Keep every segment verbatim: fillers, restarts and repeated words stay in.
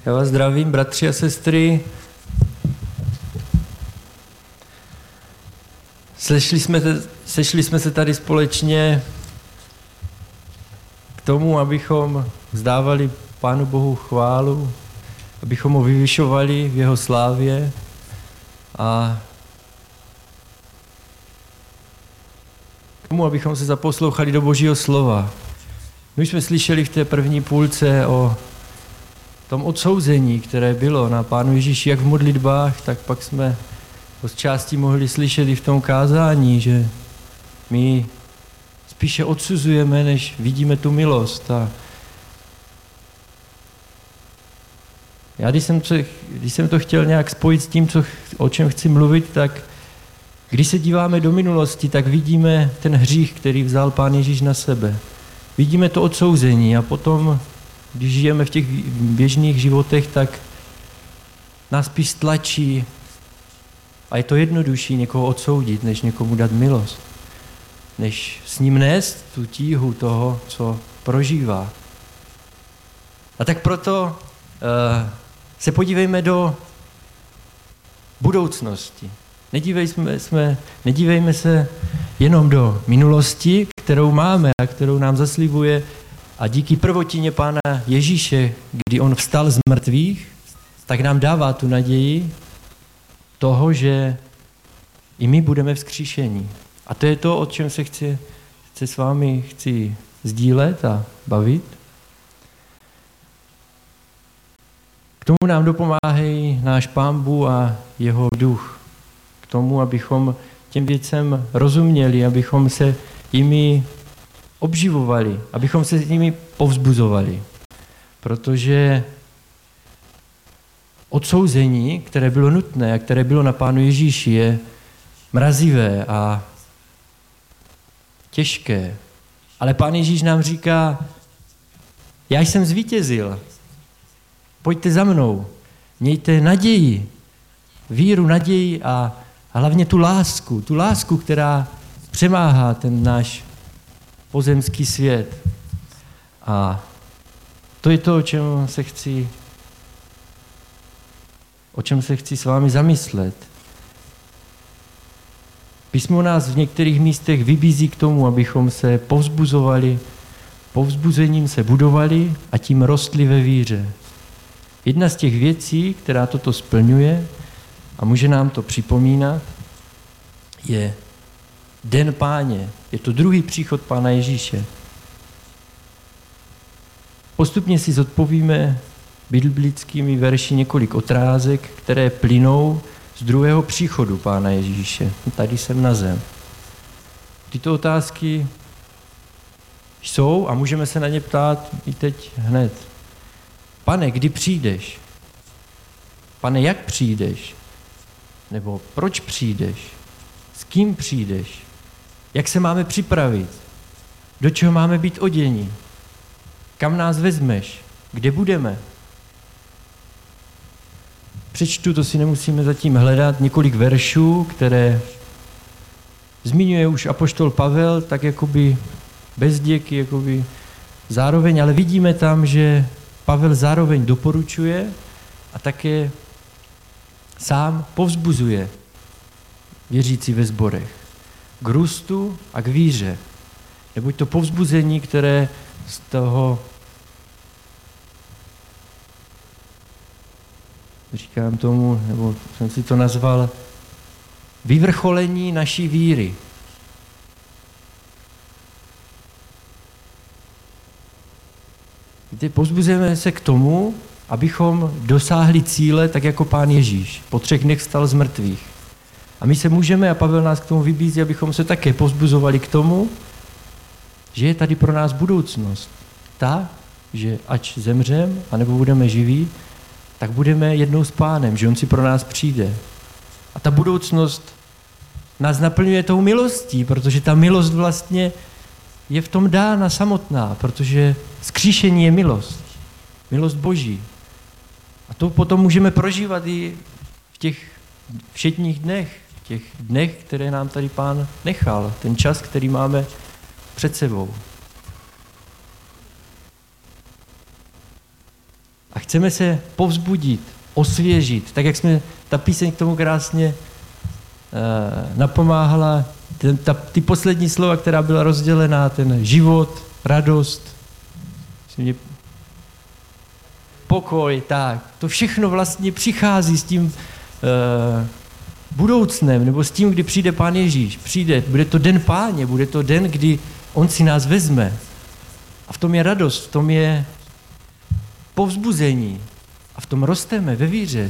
Já vás zdravím, bratři a sestry. Sešli jsme, te, sešli jsme se tady společně k tomu, abychom vzdávali Pánu Bohu chválu, abychom ho vyvyšovali v jeho slávě a k tomu, abychom se zaposlouchali do Božího slova. My jsme slyšeli v té první půlce o tom odsouzení, které bylo na Pánu Ježíši, jak v modlitbách, tak pak jsme to z části mohli slyšet i v tom kázání, že my spíše odsuzujeme, než vidíme tu milost. A já, když jsem, to, když jsem to chtěl nějak spojit s tím, co, o čem chci mluvit, tak když se díváme do minulosti, tak vidíme ten hřích, který vzal Pán Ježíš na sebe. Vidíme to odsouzení a potom, když žijeme v těch běžných životech, tak nás spíš tlačí a je to jednodušší někoho odsoudit, než někomu dát milost. Než s ním nést tu tíhu toho, co prožívá. A tak proto uh, se podívejme do budoucnosti. Nedívejme, jsme, nedívejme se jenom do minulosti, kterou máme a kterou nám zaslibuje a díky prvotině Pána Ježíše, kdy on vstal z mrtvých, tak nám dává tu naději toho, že i my budeme vzkříšení. A to je to, o čem se chci, chci s vámi chci sdílet a bavit. K tomu nám dopomáhají náš Pán Bůh a jeho duch. K tomu, abychom těm věcem rozuměli, abychom se jimi obživovali, abychom se s nimi povzbuzovali. Protože odsouzení, které bylo nutné a které bylo na Pánu Ježíši, je mrazivé a těžké. Ale Pán Ježíš nám říká, já jsem zvítězil, pojďte za mnou, mějte naději, víru, naději a hlavně tu lásku, tu lásku, která přemáhá ten náš pozemský svět. A to je to, o čem se chci, o čem se chci s vámi zamyslet. Písmo nás v některých místech vybízí k tomu, abychom se povzbuzovali, povzbuzením se budovali a tím rostli ve víře. Jedna z těch věcí, která toto splňuje a může nám to připomínat, je Den Páně. Je to druhý příchod Pána Ježíše. Postupně si zodpovíme biblickými verši několik otázek, které plynou z druhého příchodu Pána Ježíše. Tady jsem na zem. Tyto otázky jsou a můžeme se na ně ptát i teď hned. Pane, kdy přijdeš? Pane, jak přijdeš? Nebo proč přijdeš? S kým přijdeš? Jak se máme připravit? Do čeho máme být oděni? Kam nás vezmeš? Kde budeme? Přečtu, to si nemusíme zatím hledat, několik veršů, které zmiňuje už apoštol Pavel, tak jakoby bez děky, jakoby zároveň, ale vidíme tam, že Pavel zároveň doporučuje a také sám povzbuzuje věřící ve sborech k růstu a k víře. Neboť to povzbuzení, které z toho, říkám tomu, nebo jsem si to nazval, vyvrcholení naší víry. Víte, povzbuzujeme se k tomu, abychom dosáhli cíle, tak jako Pán Ježíš. Po třech dnech vstal z mrtvých. A my se můžeme, a Pavel nás k tomu vybízí, abychom se také povzbuzovali k tomu, že je tady pro nás budoucnost. Ta, že ať zemřem, anebo budeme živí, tak budeme jednou s Pánem, že on si pro nás přijde. A ta budoucnost nás naplňuje tou milostí, protože ta milost vlastně je v tom dána samotná, protože vzkříšení je milost. Milost Boží. A to potom můžeme prožívat i v těch všedních dnech, v těch dnech, které nám tady Pán nechal, ten čas, který máme před sebou. A chceme se povzbudit, osvěžit, tak jak jsme, ta píseň k tomu krásně uh, napomáhala, ten, ta, ty poslední slova, která byla rozdělená, ten život, radost, pokoj, tak, to všechno vlastně přichází s tím uh, budoucnem, nebo s tím, kdy přijde Pán Ježíš. Přijde, bude to den Páně, bude to den, kdy on si nás vezme. A v tom je radost, v tom je povzbuzení. A v tom rosteme ve víře.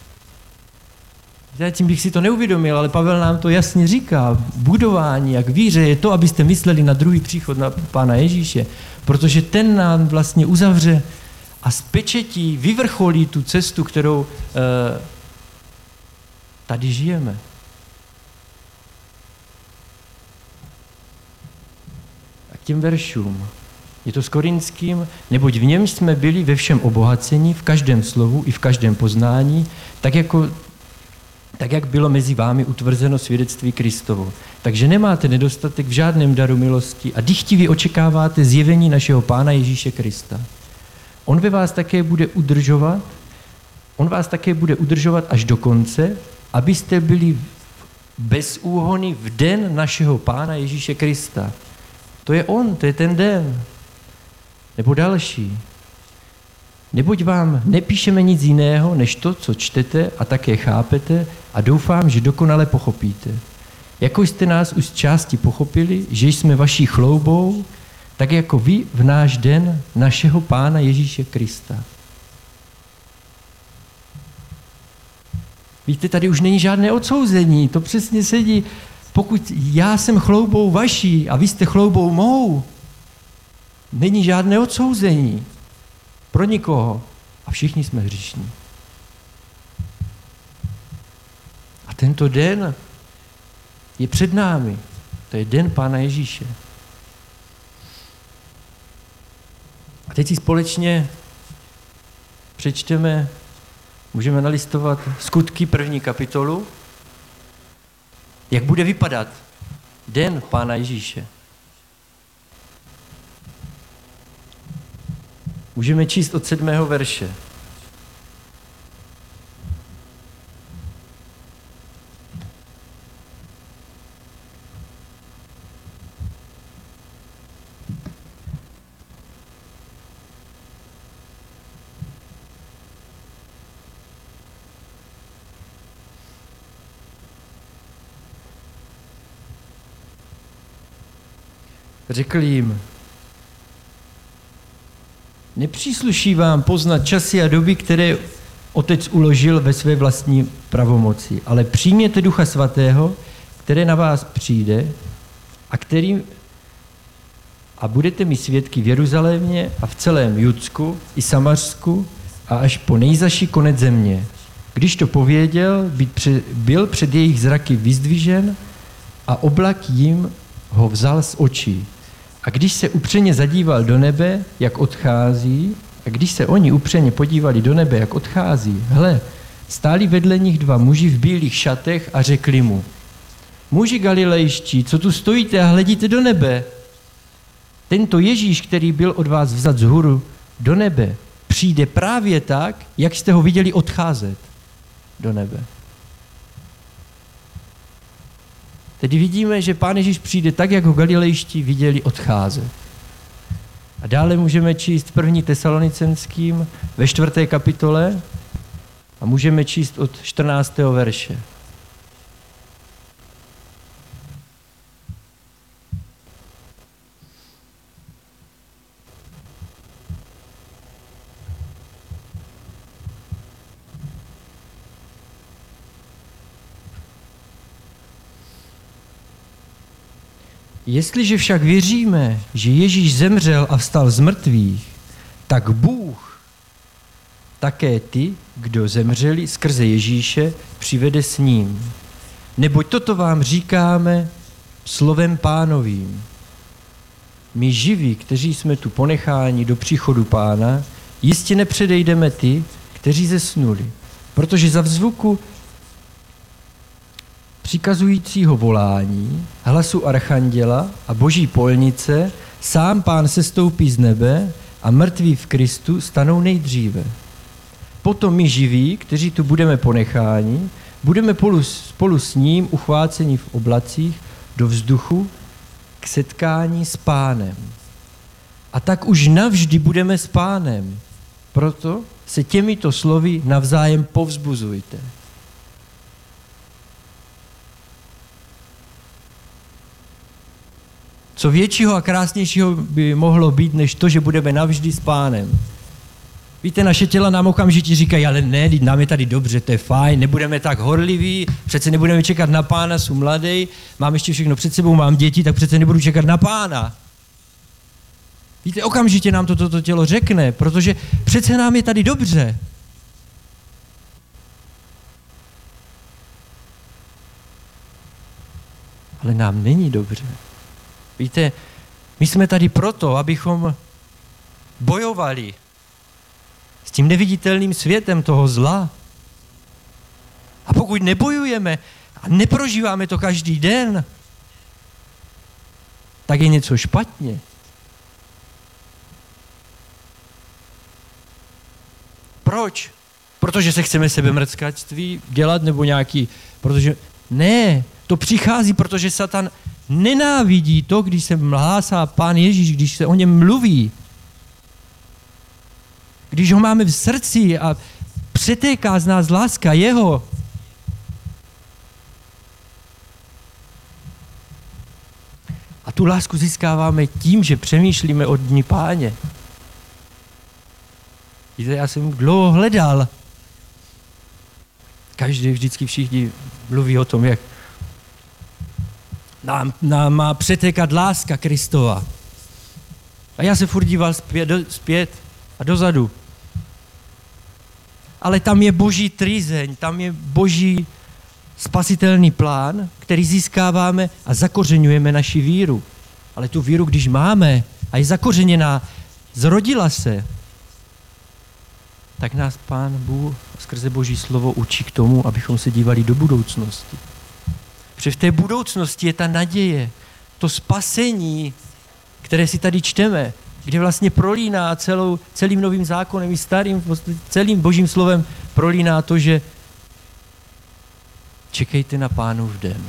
Já tím bych si to neuvědomil, ale Pavel nám to jasně říká. Budování jak víře je to, abyste mysleli na druhý příchod na Pána Ježíše. Protože ten nám vlastně uzavře a z pečetí vyvrcholí tu cestu, kterou eh, tady žijeme. A k těm veršům. Je to s Korinským, neboť v něm jsme byli ve všem obohaceni, v každém slovu i v každém poznání, tak, jako, tak jak bylo mezi vámi utvrzeno svědectví Kristovo. Takže nemáte nedostatek v žádném daru milosti a dychtivě očekáváte zjevení našeho Pána Ježíše Krista. On ve vás také bude udržovat, on vás také bude udržovat až do konce, abyste byli bez úhony v den našeho Pána Ježíše Krista. To je on, to je ten den. Nebo další. Neboť vám nepíšeme nic jiného, než to, co čtete a také chápete a doufám, že dokonale pochopíte. Jako jste nás už z části pochopili, že jsme vaší chloubou, tak jako vy v náš den našeho Pána Ježíše Krista. Víte, tady už není žádné odsouzení, to přesně sedí. Pokud já jsem chloubou vaší a vy jste chloubou mou, není žádné odsouzení pro nikoho a všichni jsme hříšní. A tento den je před námi. To je den Pána Ježíše. A teď si společně přečteme, můžeme nalistovat Skutky první kapitolu, jak bude vypadat den Pána Ježíše. Můžeme číst od sedmého verše. Řekl jim, nepřísluší vám poznat časy a doby, které Otec uložil ve své vlastní pravomoci, ale přijměte Ducha Svatého, které na vás přijde a který a budete mi svědky v Jeruzalémě a v celém Judsku i Samařsku a až po nejzaší konec země. Když to pověděl, byl před jejich zraky vyzdvižen a oblak jim ho vzal z očí. A když se upřeně zadíval do nebe, jak odchází, a když se oni upřeně podívali do nebe, jak odchází, hle, stáli vedle nich dva muži v bílých šatech a řekli mu, muži galilejští, co tu stojíte a hledíte do nebe? Tento Ježíš, který byl od vás vzat z hůru do nebe, přijde právě tak, jak jste ho viděli odcházet do nebe. Tedy vidíme, že Pán Ježíš přijde tak, jak ho galilejští viděli odcházet. A dále můžeme číst první Tesalonicenským ve čtvrté kapitole a můžeme číst od čtrnáctého verše. Jestliže však věříme, že Ježíš zemřel a vstal z mrtvých, tak Bůh také ty, kdo zemřeli skrze Ježíše, přivede s ním. Neboť toto vám říkáme slovem Pánovým. My živí, kteří jsme tu ponecháni do příchodu Pána, jistě nepředejdeme ty, kteří zesnuli, protože za vzvuku přikazujícího volání, hlasu archanděla a boží polnice, sám Pán sestoupí z nebe a mrtví v Kristu stanou nejdříve. potom my živí, kteří tu budeme ponecháni, budeme spolu, spolu s ním uchváceni v oblacích do vzduchu k setkání s Pánem. A tak už navždy budeme s Pánem. Proto se těmito slovy navzájem povzbuzujte. Co většího a krásnějšího by mohlo být, než to, že budeme navždy s Pánem. Víte, naše těla nám okamžitě říkají, ale ne, nám je tady dobře, to je fajn, nebudeme tak horliví, přece nebudeme čekat na Pána, jsou mladý, mám ještě všechno před sebou, mám děti, tak přece nebudu čekat na Pána. Víte, okamžitě nám to toto tělo řekne, protože přece nám je tady dobře. Ale nám není dobře. Víte, my jsme tady proto, abychom bojovali s tím neviditelným světem toho zla. A pokud nebojujeme a neprožíváme to každý den, tak je něco špatně. Proč? Protože se chceme sebemrckačství dělat nebo nějaký, protože ne, to přichází, protože Satan nenávidí to, když se hlásá Pán Ježíš, když se o něm mluví. Když ho máme v srdci a přetéká z nás láska jeho. A tu lásku získáváme tím, že přemýšlíme o dni Páně. Víte, já jsem dlouho hledal. Každý, vždycky všichni mluví o tom, jak nám, nám má přetékat láska Kristova. A já se furt díval zpět, do, zpět a dozadu. Ale tam je boží trýzeň, tam je boží spasitelný plán, který získáváme a zakořeňujeme naši víru. Ale tu víru, když máme a je zakořeněná, zrodila se, tak nás Pán Bůh skrze Boží slovo učí k tomu, abychom se dívali do budoucnosti. Protože v té budoucnosti je ta naděje, to spasení, které si tady čteme, kde vlastně prolíná celou, celým novým zákonem i starým, celým Božím slovem prolíná to, že čekejte na Pánův den.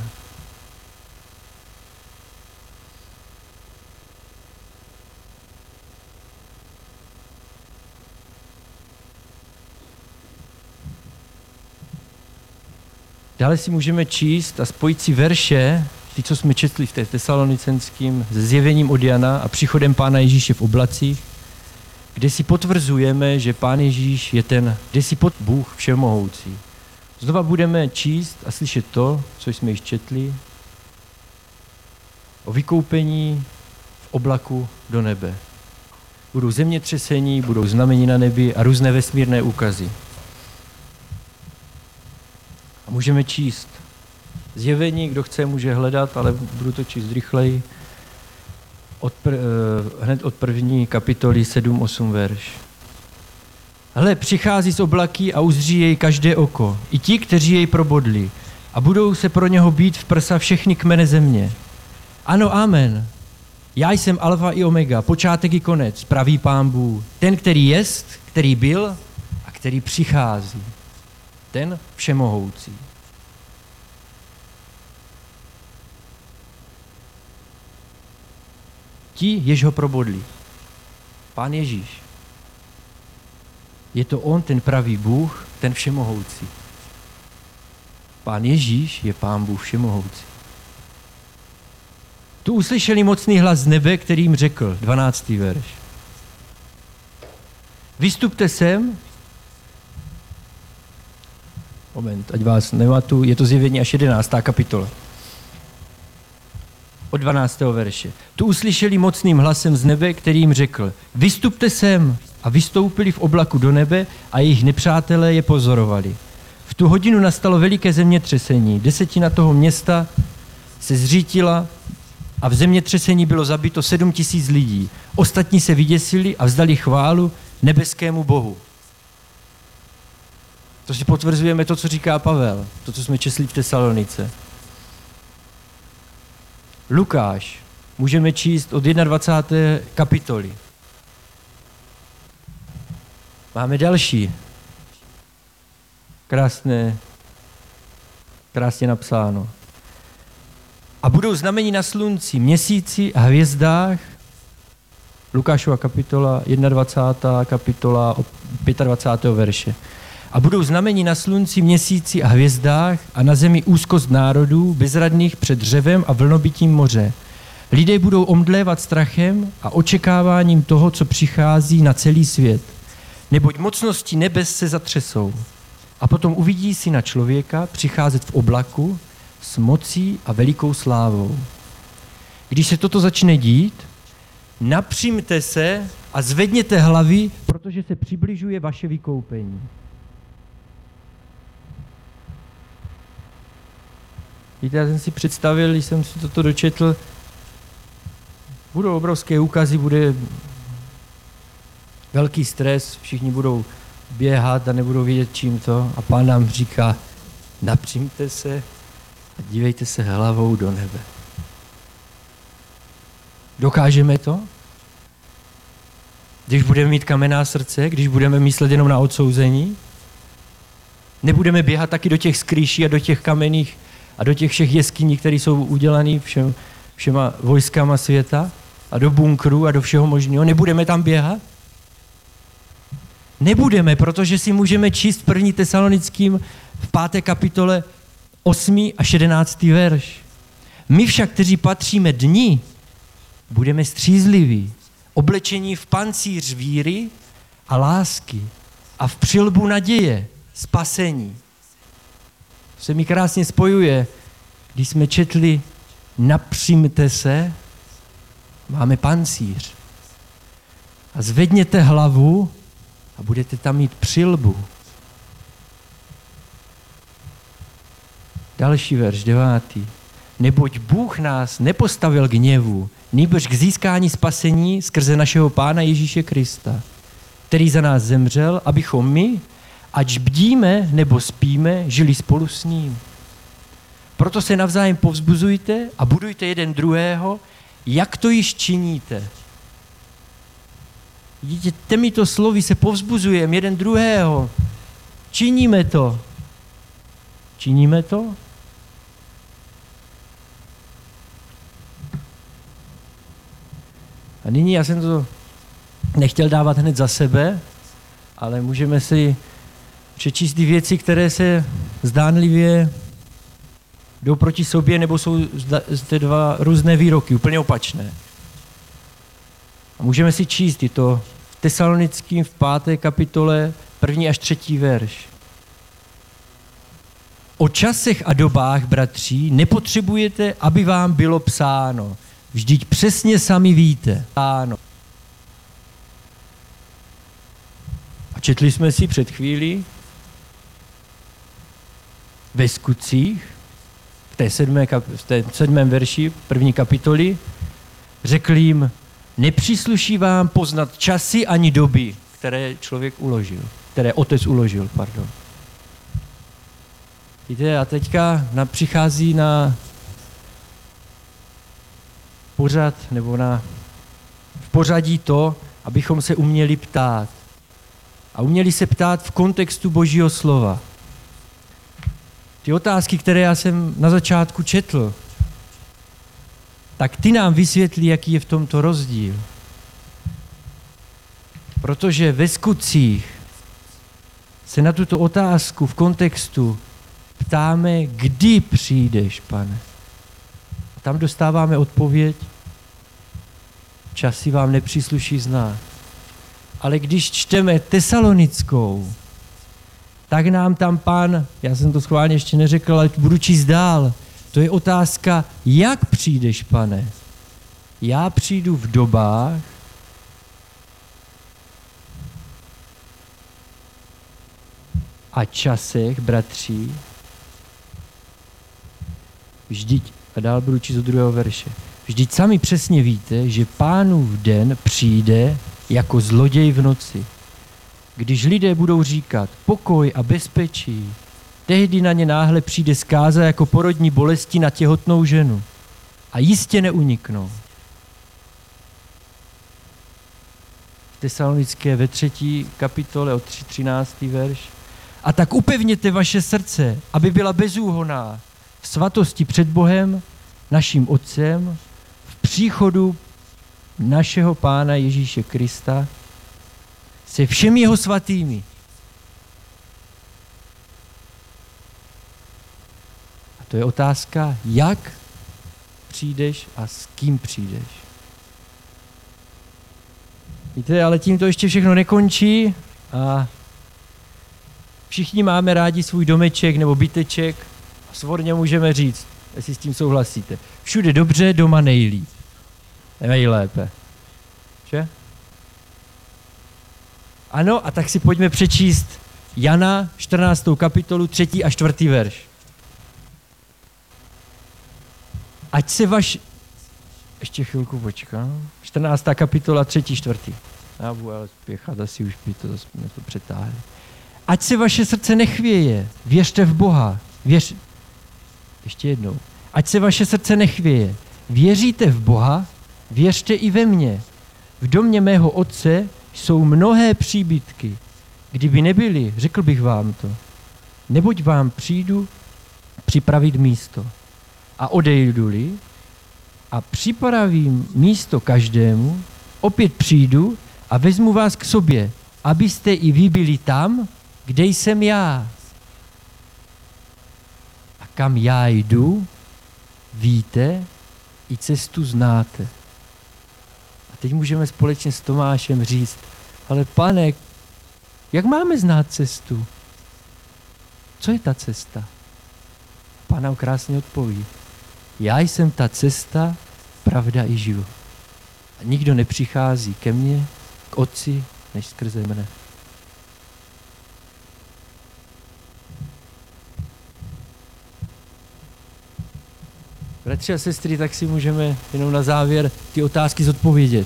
Dále si můžeme číst a spojit si verše, ty, co jsme četli v té tesalonicenským, se zjevením od Jana a příchodem Pána Ježíše v oblacích, kde si potvrzujeme, že Pán Ježíš je ten, kde si pod Bůh všemohoucí. Znova budeme číst a slyšet to, co jsme již četli, o vykoupení v oblaku do nebe. Budou zemětřesení, budou znamení na nebi a různé vesmírné úkazy. A můžeme číst zjevení, kdo chce, může hledat, ale budu to číst rychleji. Od pr- hned od první kapitoly sedm osm verš. Hle, přichází z oblaky a uzří jej každé oko, i ti, kteří jej probodli, a budou se pro něho bít v prsa všechny kmene země. Ano, amen. Já jsem alfa i omega, počátek i konec, pravý Pán Bůh, ten, který jest, který byl a který přichází. Ten všemohoucí. Ti, jež ho probodli. Pán Ježíš. Je to on, ten pravý Bůh, ten všemohoucí. Pán Ježíš je Pán Bůh všemohoucí. Tu uslyšeli mocný hlas z nebe, který jim řekl, dvanáctý verš. Vystupte sem. Moment, ať vás nematu, je to zjevení až jedenáctá kapitola. Od dvanáctého verše. Tu uslyšeli mocným hlasem z nebe, který jim řekl, vystupte sem, a vystoupili v oblaku do nebe a jejich nepřátelé je pozorovali. V tu hodinu nastalo veliké zemětřesení. Desetina toho města se zřítila a v zemětřesení bylo zabito sedm tisíc lidí. Ostatní se vyděsili a vzdali chválu nebeskému Bohu. To si potvrzujeme to, co říká Pavel, to, co jsme četli v Tesalonice. Lukáš, můžeme číst od dvacáté první kapitoly. Máme další. Krásné, krásně napsáno. A budou znamení na slunci, měsíci a hvězdách, Lukášova kapitola, dvacátá první kapitola, dvacátého pátého verše. A budou znamení na slunci, měsíci a hvězdách a na zemi úzkost národů, bezradných před dřevem a vlnobytím moře. Lidé budou omdlévat strachem a očekáváním toho, co přichází na celý svět. Neboť mocnosti nebes se zatřesou. A potom uvidí Syna člověka přicházet v oblaku s mocí a velikou slávou. Když se toto začne dít, napřimte se a zvedněte hlavy, protože se přibližuje vaše vykoupení. Víte, já jsem si představil, když jsem si toto dočetl, budou obrovské úkazy, bude velký stres, všichni budou běhat a nebudou vědět čím to. A Pán nám říká, napřimte se a dívejte se hlavou do nebe. Dokážeme to? Když budeme mít kamenná srdce, když budeme myslet jenom na odsouzení? Nebudeme běhat taky do těch skrýší a do těch kamenných a do těch všech jeskyní, které jsou udělané všem, všema vojskama světa a do bunkru a do všeho možného? Nebudeme tam běhat? Nebudeme, protože si můžeme číst první Tesalonickým v páté kapitole osmý až jedenáctý verš. My však, kteří patříme dni, budeme střízliví, oblečení v pancíř víry a lásky a v přilbu naděje, spasení. To se mi krásně spojuje, když jsme četli napřimte se, máme pancíř. A zvedněte hlavu a budete tam mít přilbu. Další verš, devátý. Neboť Bůh nás nepostavil k hněvu, nýbrž k získání spasení skrze našeho Pána Ježíše Krista, který za nás zemřel, abychom my, ať bdíme nebo spíme, žili spolu s ním. Proto se navzájem povzbuzujte a budujte jeden druhého, jak to již činíte. Vidíte, těmito slovy se povzbuzujeme jeden druhého. Činíme to. Činíme to? A nyní já jsem to nechtěl dávat hned za sebe, ale můžeme si přečíst ty věci, které se zdánlivě jdou proti sobě, nebo jsou zde dva různé výroky, úplně opačné. A můžeme si číst i to v Tesalonickým v páté kapitole první až třetí verš. O časech a dobách, bratří, nepotřebujete, aby vám bylo psáno. Vždyť přesně sami víte. Ano. A četli jsme si před chvílí ve Skutcích, v té, sedmé, v té sedmém verši první kapitoly, řekl jim, nepřísluší vám poznat časy ani doby, které člověk uložil, které otec uložil, pardon. Víte, a teďka na, přichází na pořad, nebo na v pořadí to, abychom se uměli ptát. A uměli se ptát v kontextu Božího slova. Ty otázky, které já jsem na začátku četl, tak ty nám vysvětlí, jaký je v tomto rozdíl. Protože ve Skutcích se na tuto otázku v kontextu ptáme, kdy přijdeš, Pane. A tam dostáváme odpověď, časy vám nepřísluší znát. Ale když čteme Tesalonickou, tak nám tam Pán, já jsem to schválně ještě neřekl, ale budu číst dál, to je otázka, jak přijdeš, Pane? Já přijdu v dobách, a časech, bratří, vždyť, a dál budu číst od druhého verše, vždyť sami přesně víte, že Pánův den přijde jako zloděj v noci. Když lidé budou říkat pokoj a bezpečí, tehdy na ně náhle přijde zkáza jako porodní bolesti na těhotnou ženu a jistě neuniknou. V Tesalonické ve třetí kapitole od třináctý verš. A tak upevněte vaše srdce, aby byla bezúhonná v svatosti před Bohem, naším Otcem, v příchodu našeho Pána Ježíše Krista se všemi jeho svatými. A to je otázka, jak přijdeš a s kým přijdeš. Víte, ale tím to ještě všechno nekončí a všichni máme rádi svůj domeček nebo byteček a svorně můžeme říct, jestli s tím souhlasíte. Všude dobře, doma nejlíp. Nejlépe. Že? Ano, a tak si pojďme přečíst Jana čtrnáctou kapitolu, třetí a čtvrtý verš. Ať se vaš... Ještě chvilku počkám. čtrnáctá kapitola, třetí, čtvrtý. Já budu ale spěchat, asi už by to, jsme to přetáhli. Ať se vaše srdce nechvěje, věřte v Boha. Věř... Ještě jednou. Ať se vaše srdce nechvěje. Věříte v Boha, věřte i ve mně. V domě mého Otce jsou mnohé příbytky. Kdyby nebyly, řekl bych vám to. Neboť vám přijdu připravit místo. A odejdu-li a připravím místo každému, opět přijdu a vezmu vás k sobě, abyste i vy byli tam, kde jsem já. A kam já jdu, víte, i cestu znáte. A teď můžeme společně s Tomášem říct, ale Pane, jak máme znát cestu? Co je ta cesta? Pán nám krásně odpoví. Já jsem ta cesta, pravda i život. A nikdo nepřichází ke mně, k Otci, než skrze mne. Bratři a sestry, tak si můžeme jenom na závěr ty otázky zodpovědět.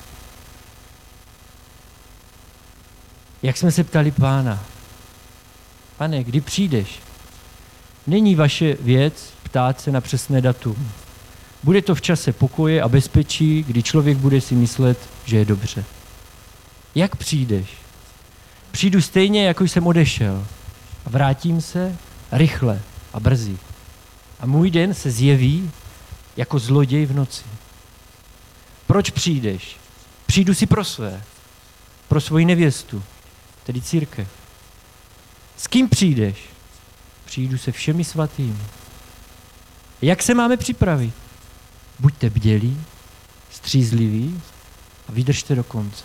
Jak jsme se ptali Pána? Pane, kdy přijdeš? Není vaše věc ptát se na přesné datum. Bude to v čase pokoje a bezpečí, kdy člověk bude si myslet, že je dobře. Jak přijdeš? Přijdu stejně, jako jsem odešel. A vrátím se rychle a brzy. A můj den se zjeví jako zloděj v noci. Proč přijdeš? Přijdu si pro své. Pro svoji nevěstu, tedy církev. S kým přijdeš? Přijdu se všemi svatými. Jak se máme připravit? Buďte bdělí, střízliví a vydržte do konce.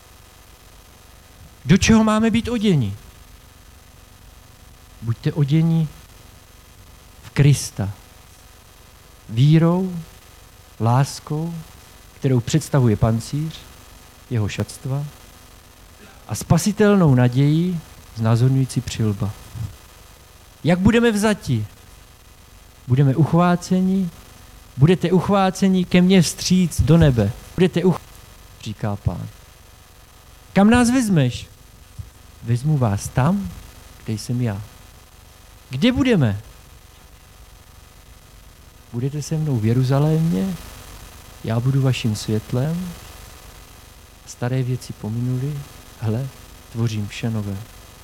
Do čeho máme být oděni? Buďte oděni v Krista. Vírou, láskou, kterou představuje pancíř, jeho šatstva, a spasitelnou nadějí znázorňující přilba. Jak budeme vzati? Budeme uchváceni, budete uchváceni ke mně vstříc do nebe. Budete uchváceni, říká Pán. Kam nás vezmeš? Vezmu vás tam, kde jsem já. Kde budeme? Budete se mnou v Jeruzalémě, já budu vaším světlem, staré věci pominuly, hle, tvořím vše nové.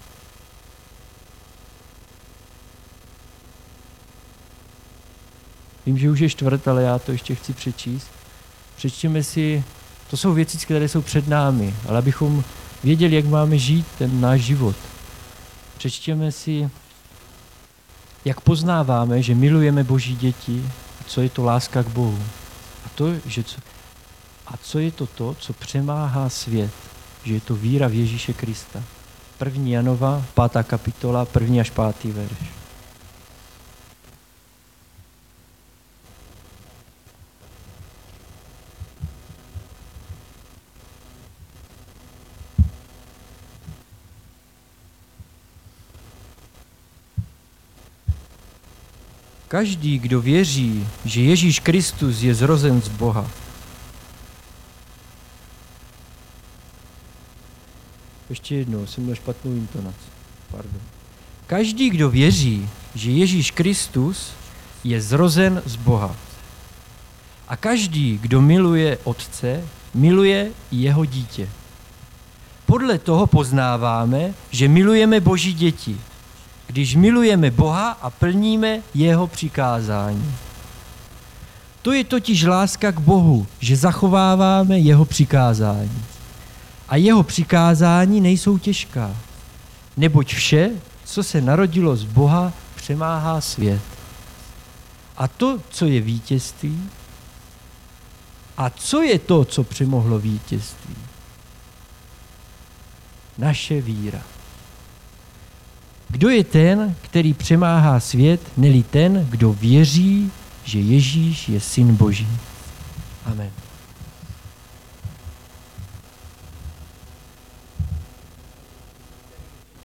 Vím, že už je čtvrt, ale já to ještě chci přečíst. Přečtěme si, to jsou věci, které jsou před námi, ale abychom věděli, jak máme žít ten náš život. Přečtěme si, jak poznáváme, že milujeme Boží děti, co je to láska k Bohu. A, to, že co, a co je to to, co přemáhá svět, že je to víra v Ježíše Krista. První Janova, pátá kapitola, první až pátý verš. Každý, kdo věří, že Ježíš Kristus je zrozen z Boha. Ještě jednou, jsem měl špatnou intonaci. Pardon. Každý, kdo věří, že Ježíš Kristus je zrozen z Boha. A každý, kdo miluje Otce, miluje i jeho dítě. Podle podle toho poznáváme, že milujeme Boží děti, když milujeme Boha a plníme jeho přikázání. To je totiž láska k Bohu, že zachováváme jeho přikázání. A jeho přikázání nejsou těžká, neboť vše, co se narodilo z Boha, přemáhá svět. A to, co je vítězství, a co je to, co přemohlo vítězství? Naše víra. Kdo je ten, který přemáhá svět, neli ten, kdo věří, že Ježíš je Syn Boží? Amen.